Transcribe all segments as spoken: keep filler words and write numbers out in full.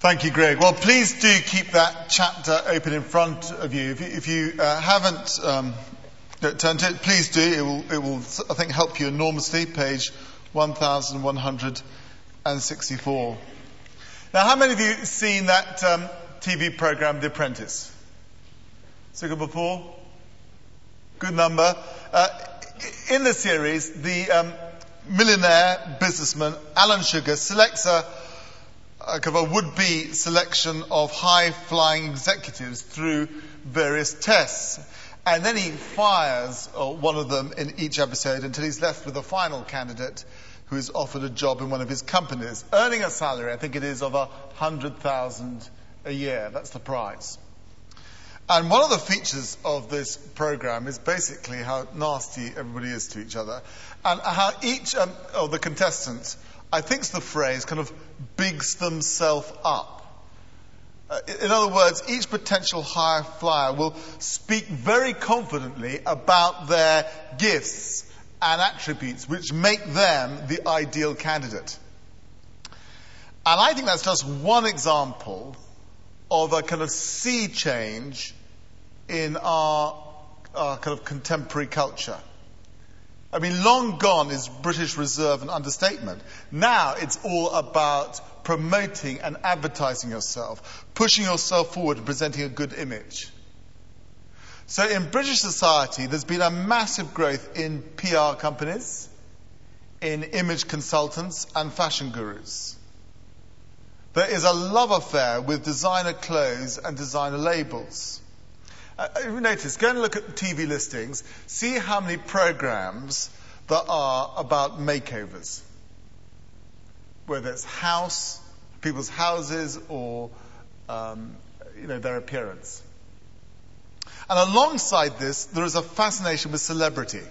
Thank you, Greg. Well, please do keep that chapter open in front of you. If you, if you uh, haven't um, turned to it, please do. It will, it will, I think, help you enormously. Page one thousand one hundred sixty-four. Now, how many of you have seen that um, T V program, The Apprentice? Seen it before? Good number. Uh, in the series, the um, millionaire businessman Alan Sugar selects a a kind of a would-be selection of high-flying executives through various tests. And then he fires uh, one of them in each episode until he's left with a final candidate who is offered a job in one of his companies, earning a salary, I think it is, of a hundred thousand a year. That's the prize. And one of the features of this program is basically how nasty everybody is to each other, and how each um, of the contestants, I think it's the phrase, kind of bigs themselves up. Uh, in other words, each potential high flyer will speak very confidently about their gifts and attributes which make them the ideal candidate. And I think that's just one example of a kind of sea change in our, our kind of contemporary culture. I mean, long gone is British reserve and understatement. Now it's all about promoting and advertising yourself, pushing yourself forward and presenting a good image. So in British society, there's been a massive growth in P R companies, in image consultants and fashion gurus. There is a love affair with designer clothes and designer labels. Uh, if you notice, go and look at the T V listings, see how many programs there are about makeovers. Whether it's house, people's houses, or um, you know, their appearance. And alongside this, there is a fascination with celebrity.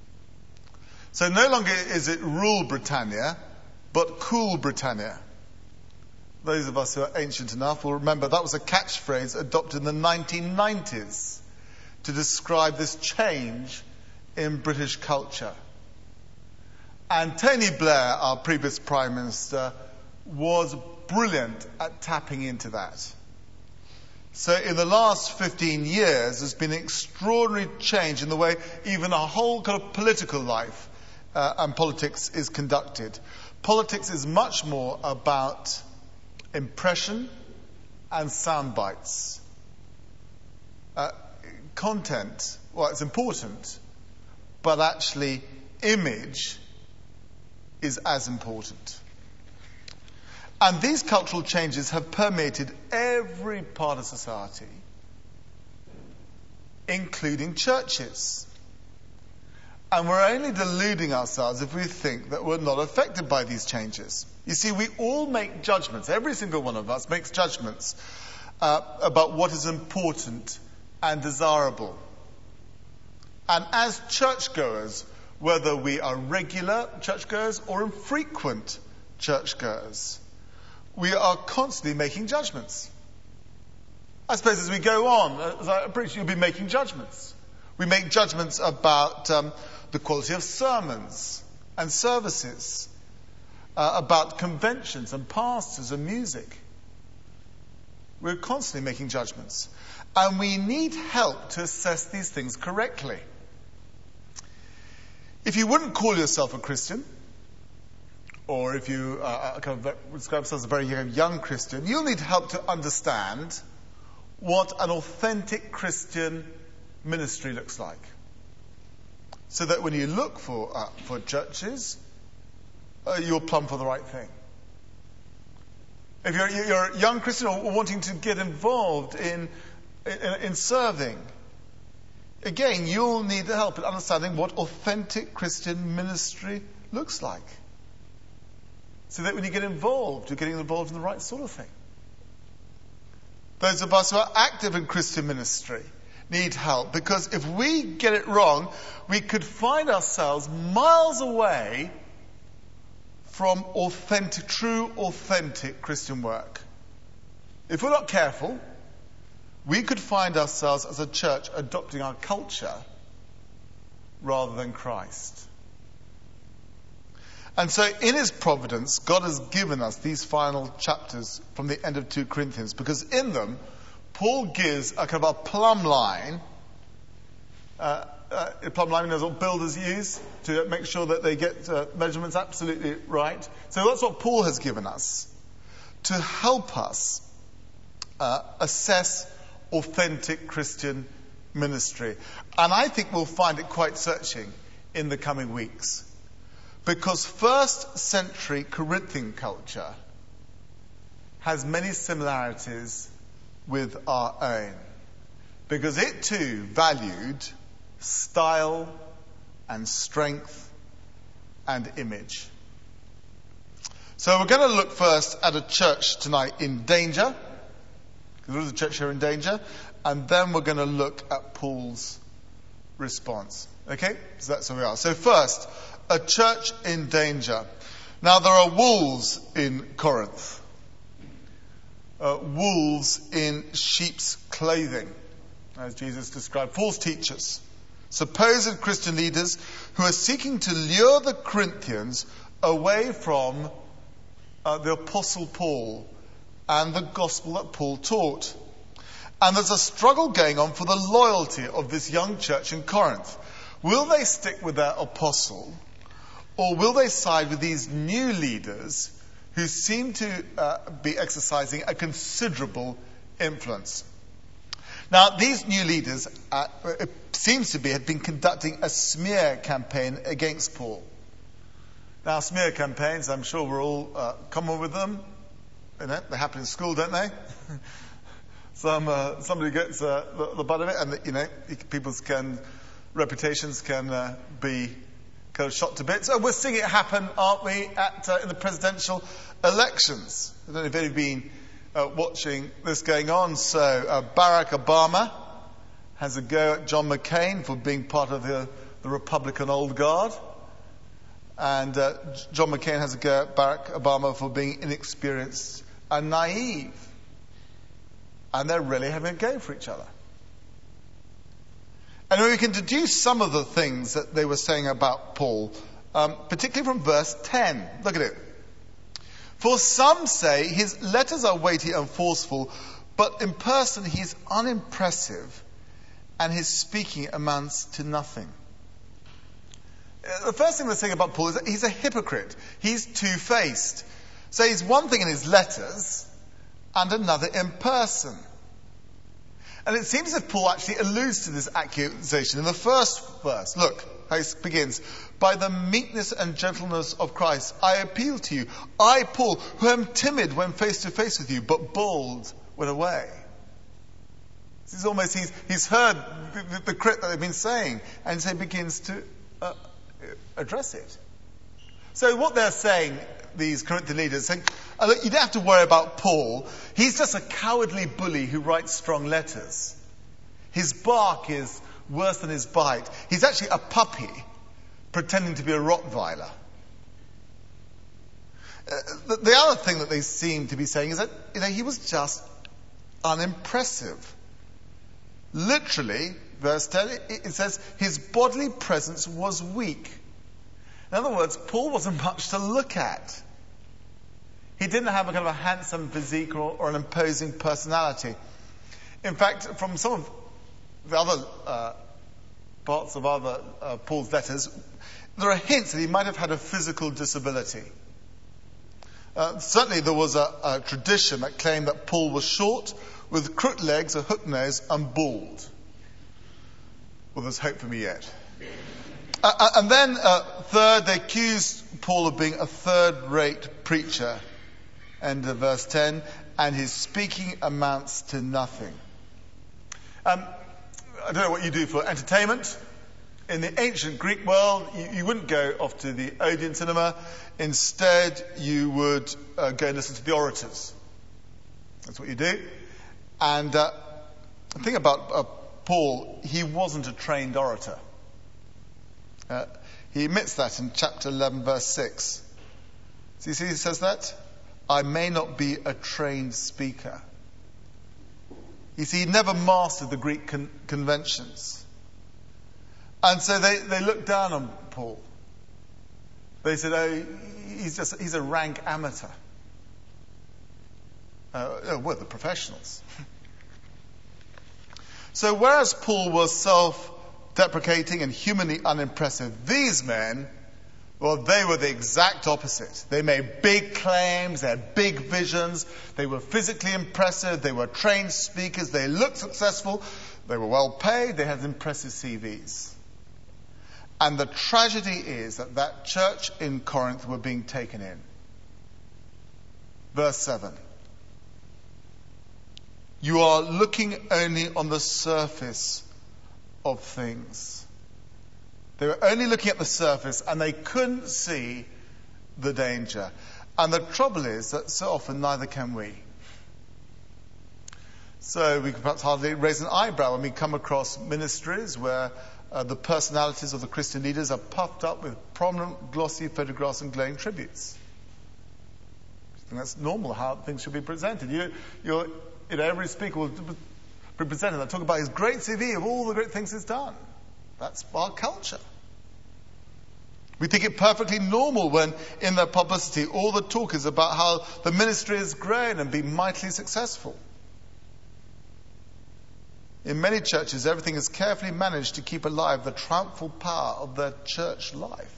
So no longer is it Rule Britannia, but Cool Britannia. Those of us who are ancient enough will remember that was a catchphrase adopted in the nineteen nineties to describe this change in British culture. And Tony Blair, our previous Prime Minister, was brilliant at tapping into that. So in the last fifteen years, there's been an extraordinary change in the way even our whole kind of political life uh, and politics is conducted. Politics is much more about impression and sound bites. Uh, content, well, it's important, but actually image is as important. And these cultural changes have permeated every part of society, including churches. And we're only deluding ourselves if we think that we're not affected by these changes. You see, we all make judgments. Every single one of us makes judgments uh, about what is important and desirable. And as churchgoers, whether we are regular churchgoers or infrequent churchgoers, we are constantly making judgments. I suppose as we go on, as I preach, you'll be making judgments. We make judgments about um, the quality of sermons and services, uh, about conventions and pastors and music. We're constantly making judgments. And we need help to assess these things correctly. If you wouldn't call yourself a Christian, or if you uh, kind of describe yourself as a very young Christian, you'll need help to understand what an authentic Christian ministry looks like. So that when you look for uh, for churches, uh, you'll plumb for the right thing. If you're, you're a young Christian or wanting to get involved in, in, in serving, again, you'll need help in understanding what authentic Christian ministry looks like. So that when you get involved, you're getting involved in the right sort of thing. Those of us who are active in Christian ministry need help, because if we get it wrong, we could find ourselves miles away from authentic, true, authentic Christian work. If we're not careful, we could find ourselves as a church adopting our culture rather than Christ. And so in his providence, God has given us these final chapters from the end of Second Corinthians, because in them, Paul gives a kind of a plumb line. Uh, uh, a plumb line is what builders use to make sure that they get uh, measurements absolutely right. So that's what Paul has given us to help us uh, assess authentic Christian ministry. And I think we'll find it quite searching in the coming weeks. Because first century Corinthian culture has many similarities with our own. Because it too valued style and strength and image. So we're going to look first at a church tonight in danger. There is a church here in danger. And then we're going to look at Paul's response. Okay? So that's where we are. So first, a church in danger. Now there are wolves in Corinth. Uh, wolves in sheep's clothing, as Jesus described. False teachers. Supposed Christian leaders who are seeking to lure the Corinthians away from uh, the Apostle Paul and the gospel that Paul taught. And there's a struggle going on for the loyalty of this young church in Corinth. Will they stick with their apostle, or will they side with these new leaders who seem to uh, be exercising a considerable influence? Now, these new leaders, uh, it seems to be, had been conducting a smear campaign against Paul. Now, smear campaigns, I'm sure we're all uh, common with them. You know, they happen in school, don't they? Some uh, somebody gets uh, the, the butt of it, and you know, people's can reputations can uh, be kind of shot to bits. So we're seeing it happen, aren't we, at uh, in the presidential elections? I don't know if you've been uh, watching this going on. So uh, Barack Obama has a go at John McCain for being part of the, the Republican old guard, and uh, John McCain has a go at Barack Obama for being inexperienced and naive. And they're really having a go for each other. And we can deduce some of the things that they were saying about Paul, um, particularly from verse ten. Look at it. For some say his letters are weighty and forceful, but in person he's unimpressive, and his speaking amounts to nothing. The first thing they're saying about Paul is that he's a hypocrite. He's two-faced. So he's one thing in his letters, and another in person. And it seems as if Paul actually alludes to this accusation in the first verse. Look how it begins. By the meekness and gentleness of Christ, I appeal to you. I, Paul, who am timid when face to face with you, but bold when away. This is almost, he's, he's heard the, the, the crit that they've been saying, and so he begins to uh, address it. So what they're saying, these Corinthian leaders, saying, oh, look, you don't have to worry about Paul. He's just a cowardly bully who writes strong letters. His bark is worse than his bite. He's actually a puppy pretending to be a Rottweiler. Uh, the, the other thing that they seem to be saying is that, you know, he was just unimpressive. Literally, verse ten, it, it says, his bodily presence was weak. In other words, Paul wasn't much to look at. He didn't have a kind of a handsome physique or, or an imposing personality. In fact, from some of the other uh, parts of other uh, Paul's letters, there are hints that he might have had a physical disability. Uh, certainly there was a, a tradition that claimed that Paul was short, with crooked legs, a hook nose, and bald. Well, there's hope for me yet. Uh, and then, uh, third, they accused Paul of being a third-rate preacher. End of verse ten. And his speaking amounts to nothing. Um, I don't know what you do for entertainment. In the ancient Greek world, you, you wouldn't go off to the Odeon cinema. Instead, you would uh, go and listen to the orators. That's what you do. And uh, the thing about uh, Paul, he wasn't a trained orator. Uh, he admits that in chapter eleven, verse six. So you see, he says that? I may not be a trained speaker. You see, he never mastered the Greek con- conventions. And so they, they looked down on Paul. They said, oh, he's just, he's a rank amateur. Uh, oh, we're the professionals. So whereas Paul was self-deprecating and humanly unimpressive, these men, well, they were the exact opposite. They made big claims, they had big visions, they were physically impressive, they were trained speakers, they looked successful, they were well paid, they had impressive C Vs. And the tragedy is that that church in Corinth were being taken in. Verse seven. You are looking only on the surface of things. They were only looking at the surface and they couldn't see the danger. And the trouble is that so often neither can we. So we can perhaps hardly raise an eyebrow when we come across ministries where uh, the personalities of the Christian leaders are puffed up with prominent glossy photographs and glowing tributes. I think that's normal how things should be presented. You, you're, you know, every speaker will be presented and talk about his great C V of all the great things he's done. That's our culture. We think it perfectly normal when in their publicity all the talk is about how the ministry has grown and been mightily successful. In many churches, everything is carefully managed to keep alive the triumphal power of their church life.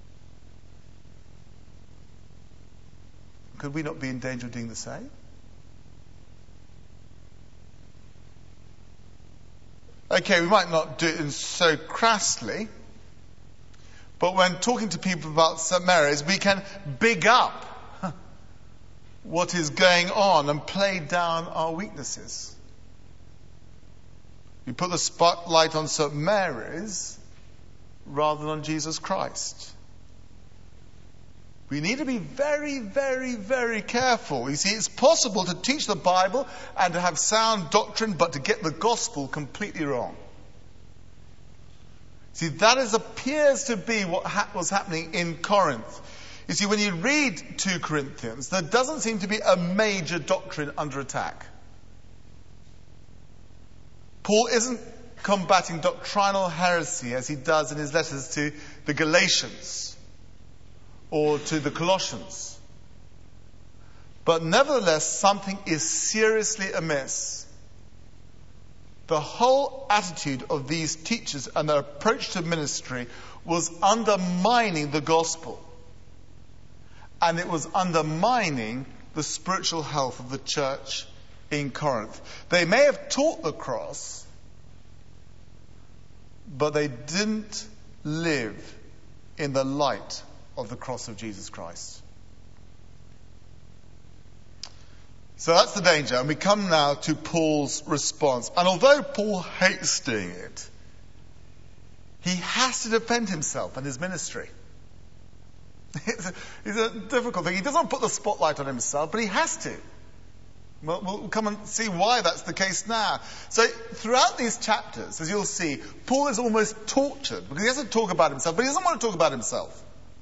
Could we not be in danger of doing the same? Okay, we might not do it in so crassly, but when talking to people about Saint Mary's, we can big up what is going on and play down our weaknesses. We put the spotlight on Saint Mary's rather than on Jesus Christ. We need to be very, very, very careful. You see, it's possible to teach the Bible and to have sound doctrine, but to get the gospel completely wrong. See, that is, appears to be what ha- was happening in Corinth. You see, when you read Second Corinthians, there doesn't seem to be a major doctrine under attack. Paul isn't combating doctrinal heresy as he does in his letters to the Galatians or to the Colossians. But nevertheless, something is seriously amiss. The whole attitude of these teachers and their approach to ministry was undermining the gospel. And it was undermining the spiritual health of the church in Corinth. They may have taught the cross, but they didn't live in the light of the cross of Jesus Christ. So that's the danger. And we come now to Paul's response. And although Paul hates doing it, he has to defend himself and his ministry. It's a, it's a difficult thing. He doesn't put the spotlight on himself, but he has to. We'll, we'll come and see why that's the case now. So throughout these chapters, as you'll see, Paul is almost tortured because he has to talk about himself, but he doesn't want to talk about himself.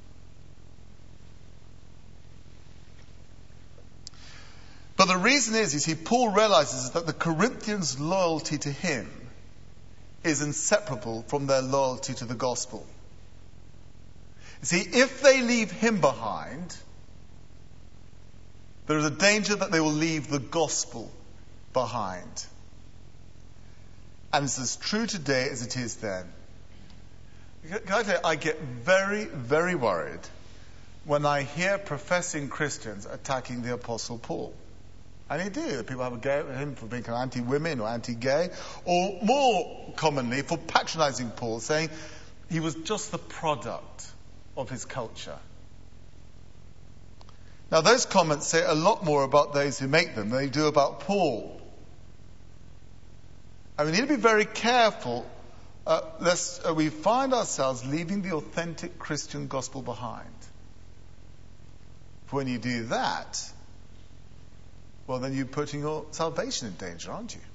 But the reason is, you see, Paul realizes that the Corinthians' loyalty to him is inseparable from their loyalty to the gospel. You see, if they leave him behind, there is a danger that they will leave the gospel behind. And it's as true today as it is then. Can I tell you, I get very, very worried when I hear professing Christians attacking the Apostle Paul. And they do. People have a go at him for being kind of anti-women or anti-gay, or more commonly for patronizing Paul, saying he was just the product of his culture. Now, those comments say a lot more about those who make them than they do about Paul. And we need to be very careful uh, lest uh, we find ourselves leaving the authentic Christian gospel behind. For when you do that, well, then you're putting your salvation in danger, aren't you?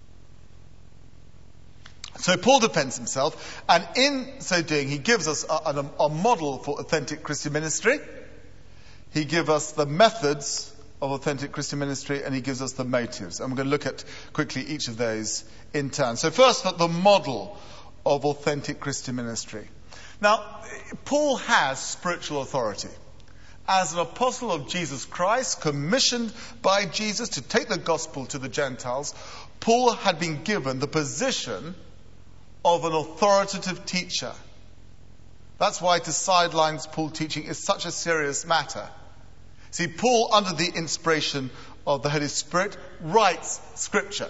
So Paul defends himself, and in so doing, he gives us a, a, a model for authentic Christian ministry. He gives us the methods of authentic Christian ministry, and he gives us the motives. And we're going to look at quickly each of those in turn. So first, the model of authentic Christian ministry. Now, Paul has spiritual authority. As an apostle of Jesus Christ, commissioned by Jesus to take the gospel to the Gentiles, Paul had been given the position of an authoritative teacher. That's why to sideline Paul teaching is such a serious matter. See, Paul, under the inspiration of the Holy Spirit, writes Scripture.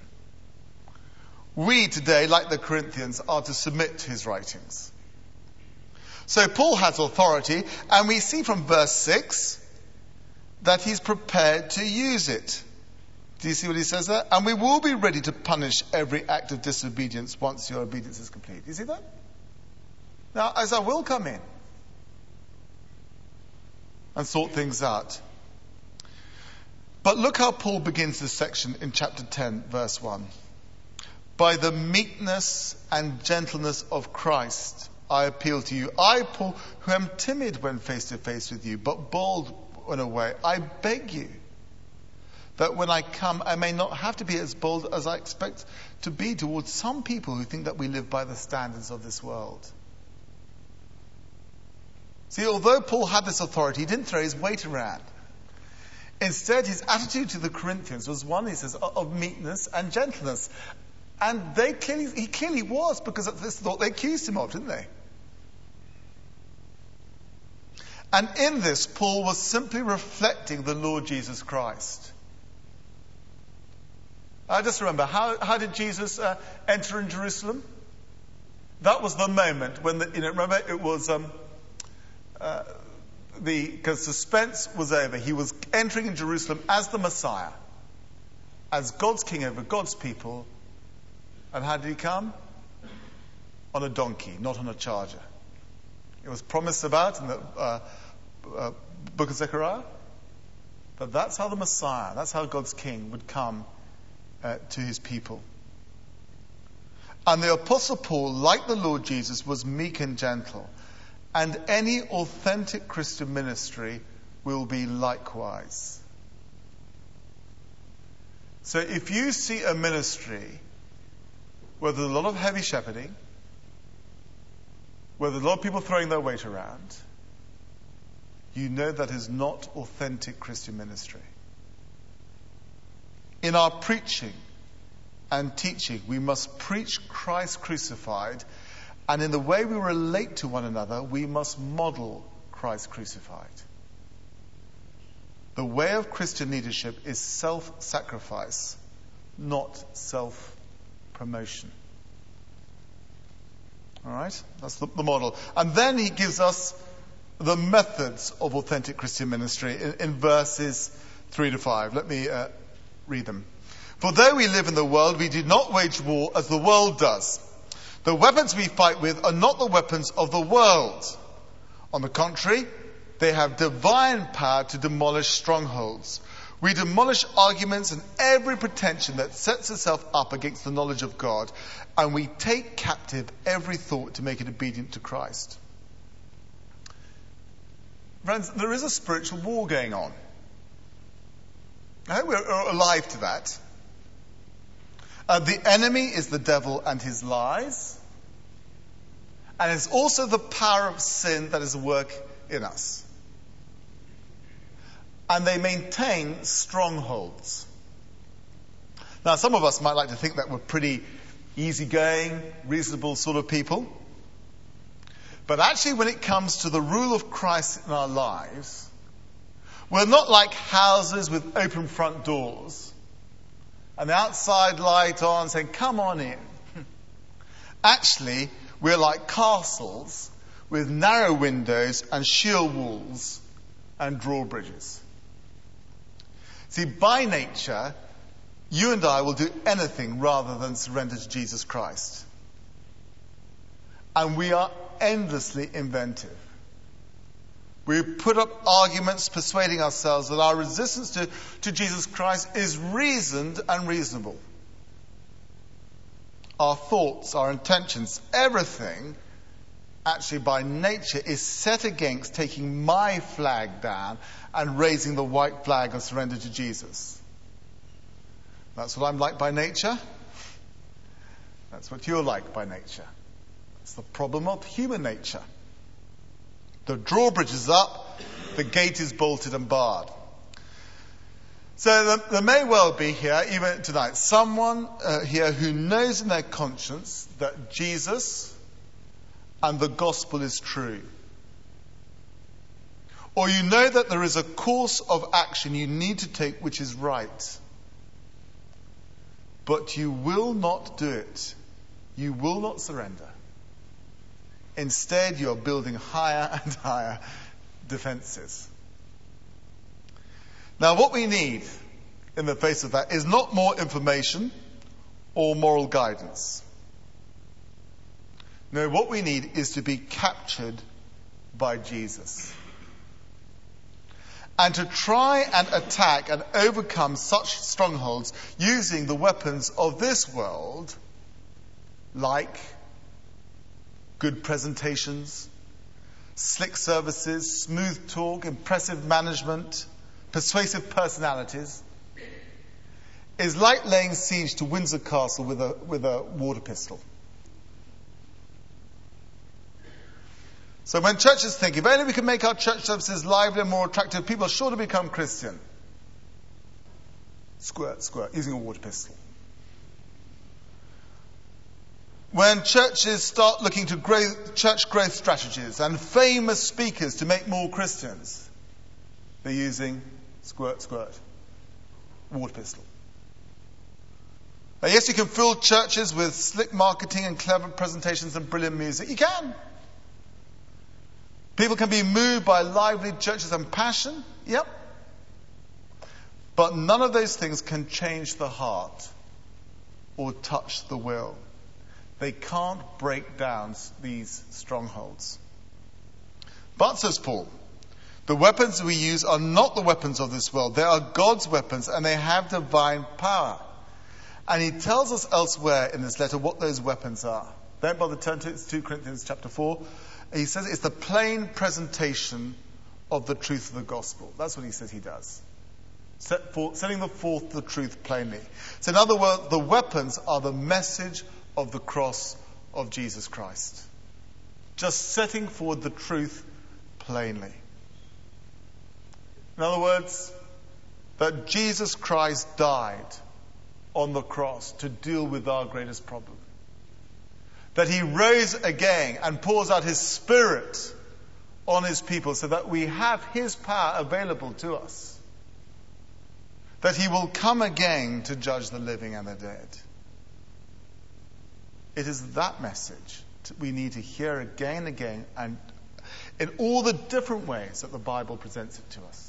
We today, like the Corinthians, are to submit to his writings. So Paul has authority, and we see from verse six that he's prepared to use it. Do you see what he says there? And we will be ready to punish every act of disobedience once your obedience is complete. Do you see that? Now, as I will come in and sort things out. But look how Paul begins this section in chapter ten, verse one. By the meekness and gentleness of Christ, I appeal to you. I, Paul, who am timid when face to face with you, but bold when away, I beg you that when I come, I may not have to be as bold as I expect to be towards some people who think that we live by the standards of this world. See, although Paul had this authority, he didn't throw his weight around. Instead, his attitude to the Corinthians was one, he says, of meekness and gentleness. And they clearly, he clearly was, because of this thought they accused him of, didn't they? And in this, Paul was simply reflecting the Lord Jesus Christ. I just remember, how, how did Jesus uh, enter in Jerusalem? That was the moment when, the, you know, remember, it was, um, uh, the, because suspense was over. He was entering in Jerusalem as the Messiah, as God's king over God's people. And how did he come? On a donkey, not on a charger. It was promised about in the uh, uh, book of Zechariah. But that's how the Messiah, that's how God's king would come uh, to his people. And the Apostle Paul, like the Lord Jesus, was meek and gentle. And any authentic Christian ministry will be likewise. So if you see a ministry where there's a lot of heavy shepherding, where there's a lot of people throwing their weight around, you know that is not authentic Christian ministry. In our preaching and teaching, we must preach Christ crucified, and in the way we relate to one another, we must model Christ crucified. The way of Christian leadership is self-sacrifice, not self-promotion. All right? That's the, the model. And then he gives us the methods of authentic Christian ministry in, in verses three to five. Let me uh, read them. For though we live in the world, we do not wage war as the world does. The weapons we fight with are not the weapons of the world. On the contrary, they have divine power to demolish strongholds. We demolish arguments and every pretension that sets itself up against the knowledge of God, and we take captive every thought to make it obedient to Christ. Friends, there is a spiritual war going on. I hope we're alive to that. Uh, the enemy is the devil and his lies. And it's also the power of sin that is at work in us. And they maintain strongholds. Now, some of us might like to think that we're pretty easygoing, reasonable sort of people. But actually, when it comes to the rule of Christ in our lives, we're not like houses with open front doors and the outside light on saying, come on in. Actually, we're like castles with narrow windows and sheer walls and drawbridges. See, by nature, you and I will do anything rather than surrender to Jesus Christ. And we are endlessly inventive. We put up arguments persuading ourselves that our resistance to, to Jesus Christ is reasoned and reasonable. Our thoughts, our intentions, everything actually by nature is set against taking my flag down and raising the white flag of surrender to Jesus. That's what I'm like by nature. That's what you're like by nature. It's the problem of human nature. The drawbridge is up, the gate is bolted and barred. So there, there may well be here, even tonight, someone uh, here who knows in their conscience that Jesus and the gospel is true. Or you know that there is a course of action you need to take which is right. But you will not do it. You will not surrender. Instead, you're building higher and higher defenses. Now, what we need in the face of that is not more information or moral guidance. No, what we need is to be captured by Jesus. And to try and attack and overcome such strongholds using the weapons of this world, like good presentations, slick services, smooth talk, impressive management, persuasive personalities, is like laying siege to Windsor Castle with a, with a water pistol. So when churches think, if only we can make our church services lively and more attractive, people are sure to become Christian. Squirt, squirt, using a water pistol. When churches start looking to grow, church growth strategies and famous speakers to make more Christians, they're using squirt, squirt, water pistol. Now, yes, you can fill churches with slick marketing and clever presentations and brilliant music. You can. People can be moved by lively churches and passion. Yep. But none of those things can change the heart or touch the will. They can't break down these strongholds. But, says Paul, the weapons we use are not the weapons of this world. They are God's weapons and they have divine power. And he tells us elsewhere in this letter what those weapons are. Don't bother turn to it. It's Second Corinthians chapter four. He says it's the plain presentation of the truth of the gospel. That's what he says he does. Set for, setting forth the truth plainly. So in other words, the weapons are the message of the cross of Jesus Christ. Just setting forward the truth plainly. In other words, that Jesus Christ died on the cross to deal with our greatest problem. That he rose again and pours out his Spirit on his people so that we have his power available to us. That he will come again to judge the living and the dead. It is that message that we need to hear again and again, and in all the different ways that the Bible presents it to us.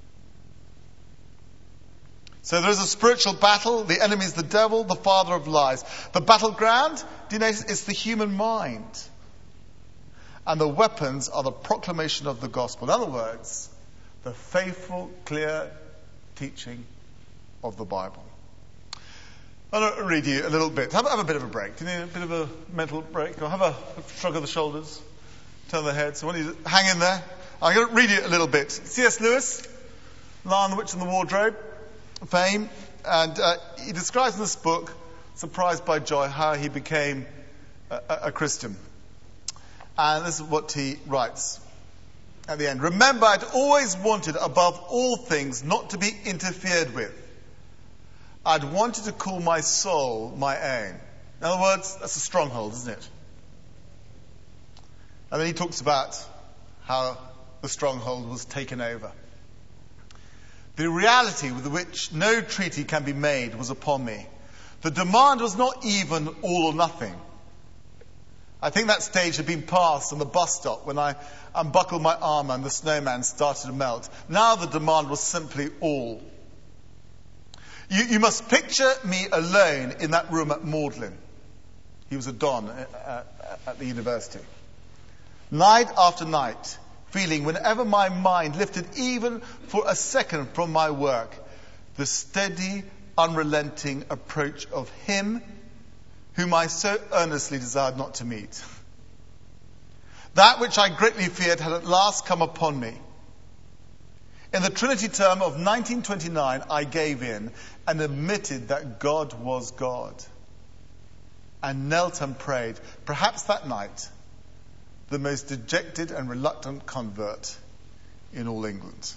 So there is a spiritual battle. The enemy is the devil, the father of lies. The battleground, do you notice, it's the human mind. And the weapons are the proclamation of the gospel. In other words, the faithful, clear teaching of the Bible. I'll read you a little bit. Have, have a bit of a break. Do you need a bit of a mental break? Or have a shrug of the shoulders, turn the head. So I want you to hang in there. I'm going to read you a little bit. C S Lewis, Lion, the Witch and the Wardrobe, fame. And uh, he describes in this book, Surprised by Joy, how he became a, a Christian. And this is what he writes at the end. Remember, I'd always wanted above all things not to be interfered with. I'd wanted to call my soul my own. In other words, that's a stronghold, isn't it? And then he talks about how the stronghold was taken over. The reality with which no treaty can be made was upon me. The demand was not even all or nothing. I think that stage had been passed on the bus stop when I unbuckled my armour and the snowman started to melt. Now the demand was simply all. You, you must picture me alone in that room at Magdalen. He was a don at, at the university. Night after night, feeling whenever my mind lifted even for a second from my work, the steady, unrelenting approach of him whom I so earnestly desired not to meet. That which I greatly feared had at last come upon me. In the Trinity term of nineteen twenty-nine, I gave in and admitted that God was God. and knelt and prayed, perhaps that night, the most dejected and reluctant convert in all England.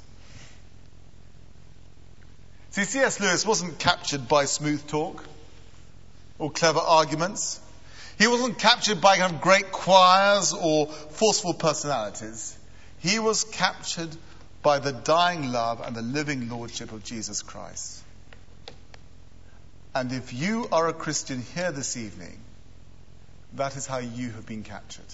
See, C S Lewis wasn't captured by smooth talk or clever arguments. He wasn't captured by kind of great choirs or forceful personalities. He was captured by the dying love and the living lordship of Jesus Christ. And if you are a Christian here this evening, that is how you have been captured.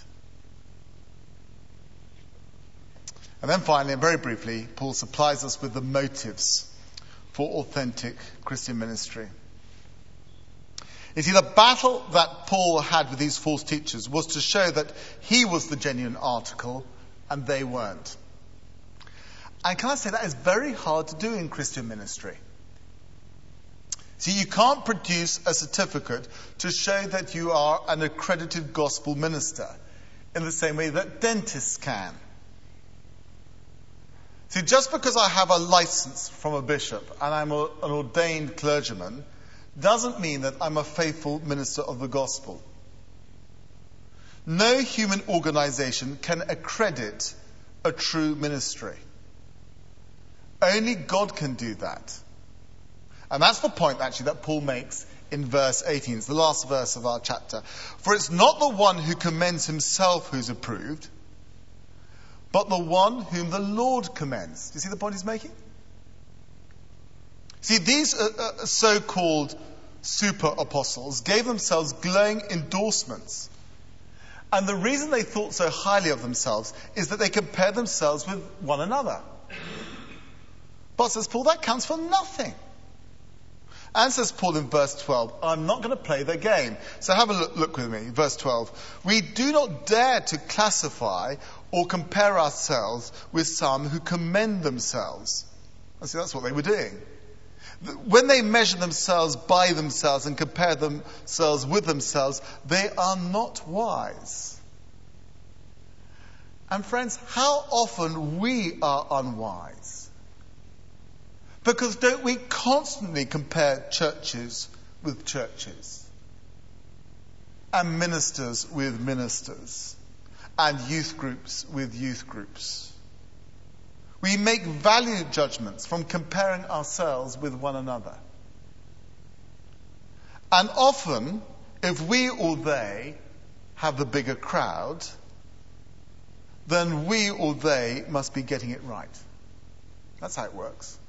And then finally, and very briefly, Paul supplies us with the motives for authentic Christian ministry. You see, the battle that Paul had with these false teachers was to show that he was the genuine article and they weren't. And can I say that is very hard to do in Christian ministry. See, you can't produce a certificate to show that you are an accredited gospel minister in the same way that dentists can. See, just because I have a license from a bishop and I'm a, an ordained clergyman doesn't mean that I'm a faithful minister of the gospel. No human organization can accredit a true ministry. Only God can do that. And that's the point, actually, that Paul makes in verse eighteen. It's the last verse of our chapter. For it's not the one who commends himself who's approved, but the one whom the Lord commends. Do you see the point he's making? See, these uh, uh, so-called super apostles gave themselves glowing endorsements. And the reason they thought so highly of themselves is that they compared themselves with one another. But, says Paul, that counts for nothing. And says Paul in verse twelve, I'm not going to play their game. So have a look, look with me, verse twelve. We do not dare to classify or compare ourselves with some who commend themselves. And see, that's what they were doing. When they measure themselves by themselves and compare themselves with themselves, they are not wise. And friends, how often we are unwise? Because don't we constantly compare churches with churches, and ministers with ministers, and youth groups with youth groups? We make value judgments from comparing ourselves with one another. And often, if we or they have the bigger crowd, then we or they must be getting it right. That's how it works.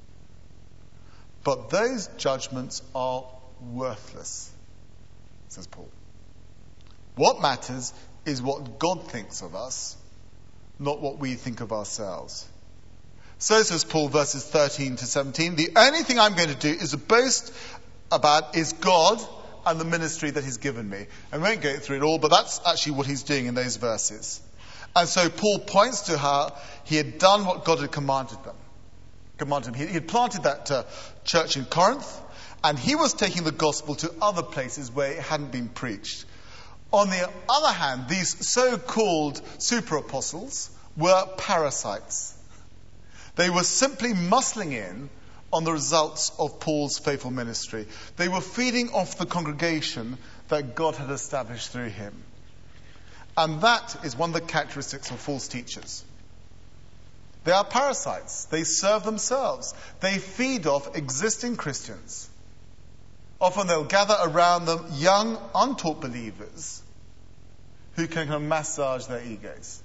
But those judgments are worthless, says Paul. What matters is what God thinks of us, not what we think of ourselves. So says Paul, verses thirteen to seventeen, the only thing I'm going to do is to boast about is God and the ministry that he's given me. And we won't go through it all, but that's actually what he's doing in those verses. And so Paul points to how he had done what God had commanded them. Commanded him. He, he had planted that uh, church in Corinth, and he was taking the gospel to other places where it hadn't been preached. On the other hand, these so-called super apostles were parasites. They were simply muscling in on the results of Paul's faithful ministry. They were feeding off the congregation that God had established through him. And that is one of the characteristics of false teachers. They are parasites. They serve themselves. They feed off existing Christians. Often they'll gather around them young, untaught believers who can kind of massage their egos.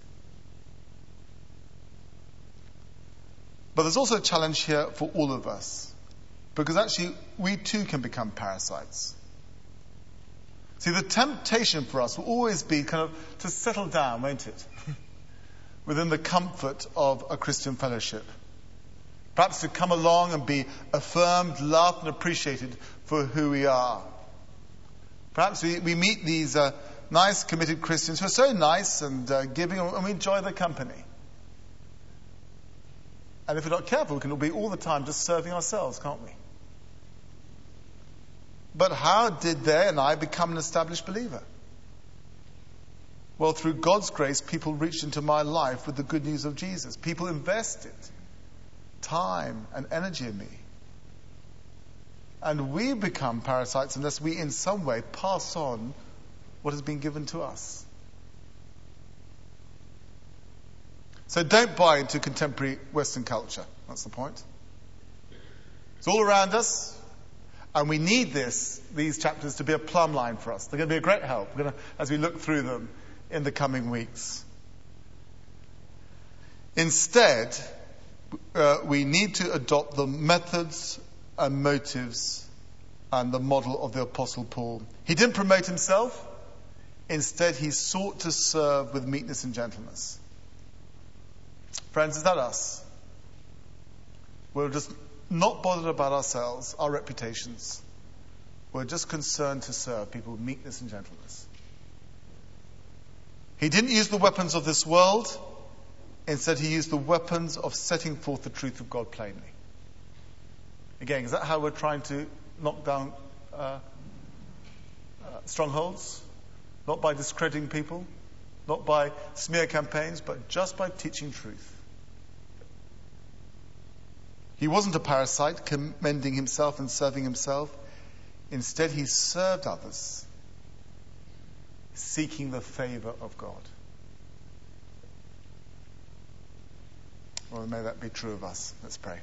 But there's also a challenge here for all of us, because actually we too can become parasites. See, the temptation for us will always be kind of to settle down, won't it? Within the comfort of a Christian fellowship. Perhaps to come along and be affirmed, loved and appreciated for who we are. Perhaps we, we meet these uh, nice, committed Christians who are so nice and uh, giving, and we enjoy their company. And if we're not careful, we can be all the time just serving ourselves, can't we? But how did they and I become an established believer? Well, through God's grace, people reached into my life with the good news of Jesus. People invested time and energy in me. and we become parasites unless we in some way pass on what has been given to us. So don't buy into contemporary Western culture. That's the point. It's all around us, and we need this, these chapters to be a plumb line for us. They're going to be a great help We're going to, as we look through them in the coming weeks. Instead, uh, we need to adopt the methods and motives and the model of the Apostle Paul. He didn't promote himself. Instead, he sought to serve with meekness and gentleness. Friends, is that us? We're just not bothered about ourselves, our reputations. We're just concerned to serve people with meekness and gentleness. He didn't use the weapons of this world. Instead, he used the weapons of setting forth the truth of God plainly. Again, is that how we're trying to knock down uh, uh, strongholds? Not by discrediting people, not by smear campaigns, but just by teaching truth. He wasn't a parasite, commending himself and serving himself. Instead, he served others, seeking the favor of God. Well, may that be true of us. Let's pray.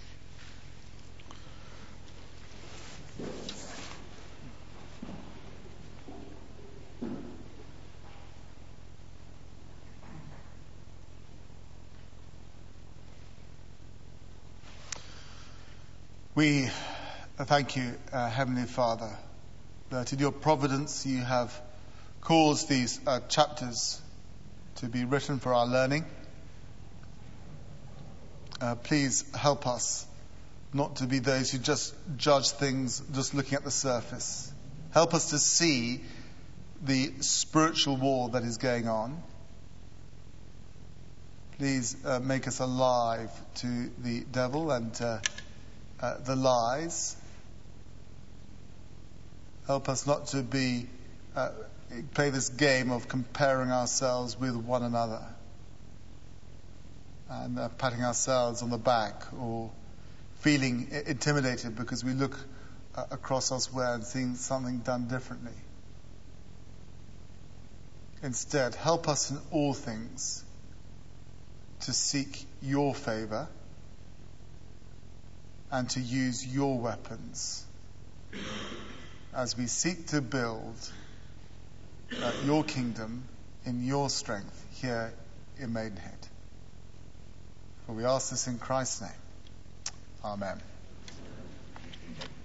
We thank you, uh, Heavenly Father, that in your providence you have caused these uh, chapters to be written for our learning. Uh, please help us not to be those who just judge things just looking at the surface. Help us to see the spiritual war that is going on. Please uh, make us alive to the devil and uh, Uh, the lies. Help us not to be uh, play this game of comparing ourselves with one another and uh, patting ourselves on the back or feeling intimidated because we look uh, across elsewhere and seeing something done differently. Instead, help us in all things to seek your favor and to use your weapons as we seek to build uh, your kingdom in your strength here in Maidenhead. For we ask this in Christ's name. Amen.